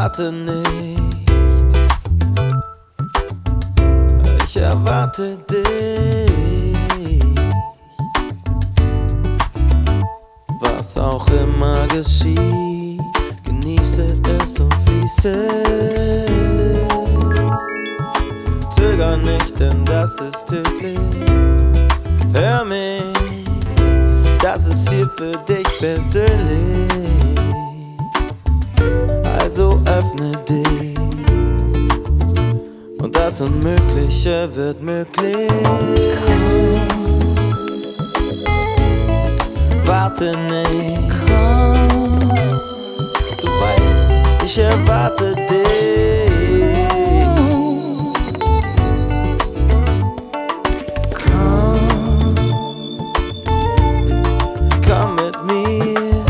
Warte nicht, ich erwarte dich. Was auch immer geschieht, genieße es und fließe. Zöger nicht, denn das ist tödlich. Hör mich, das ist hier für dich persönlich. Also öffne dich und das Unmögliche wird möglich. Warte nicht, du weißt, ich erwarte dich. Komm mit mir.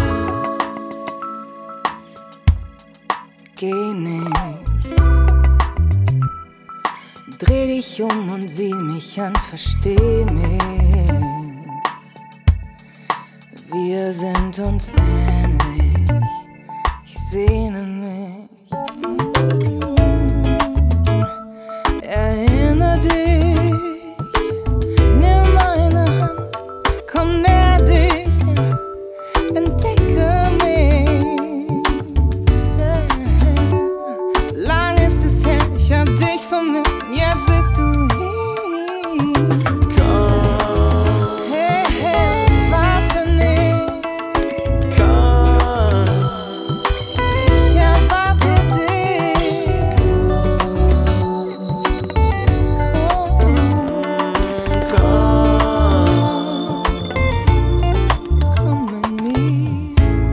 Geh nicht, dreh dich um und sieh mich an, versteh mich. Wir sind uns ähnlich, ich sehne mich. Erinner dich, nimm meine Hand, komm näher dich, entdecke mich. Lang ist es her, ich hab dich vermisst, jetzt bist du hier. Hey, hey, warte nicht, ich erwarte dich. Komm mit mir.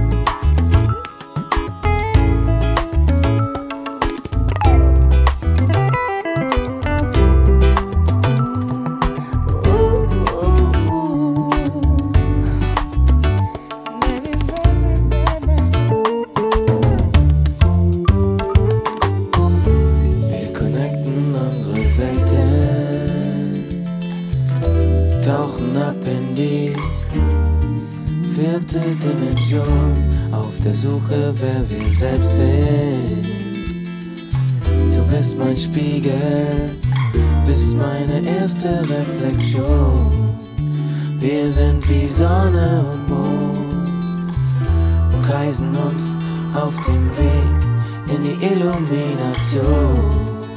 Wir connecten unsere Welten, tauchen ab in die 4. Dimension, auf der Suche, wer wir selbst sind. Du bist mein Spiegel, bist meine erste Reflexion. Wir sind wie Sonne und Mond und kreisen uns auf dem Weg in die Illumination.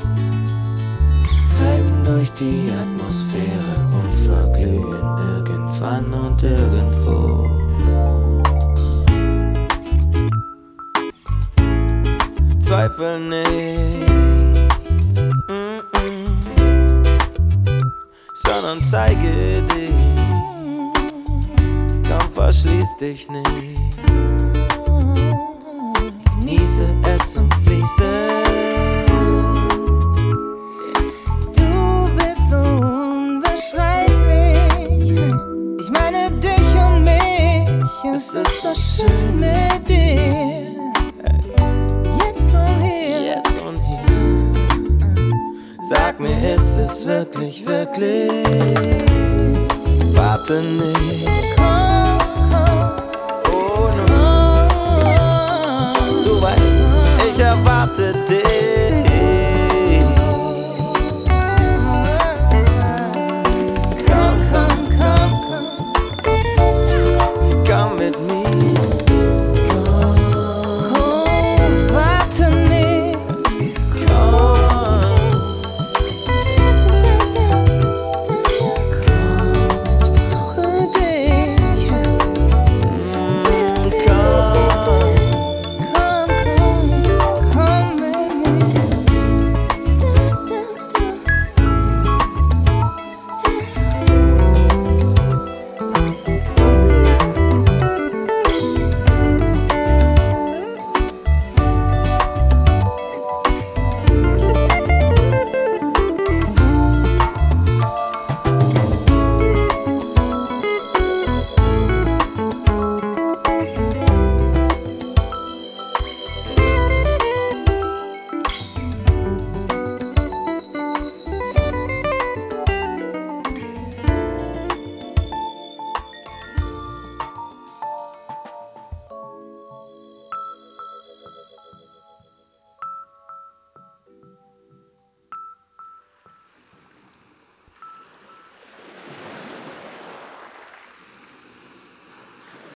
Treiben durch die Atmosphäre und verglühen irgendwann und irgendwo. Zweifel nicht, sondern zeige dich. Komm, verschließ dich nicht. Genieße es und fließe. Du bist so unbeschreiblich. Ich meine dich und mich. Es ist so schön mit dir. Jetzt und hier. Jetzt und hier. Sag mir, ist es wirklich, wirklich? Warte nicht. Oh no. Du weißt, ich erwarte dich.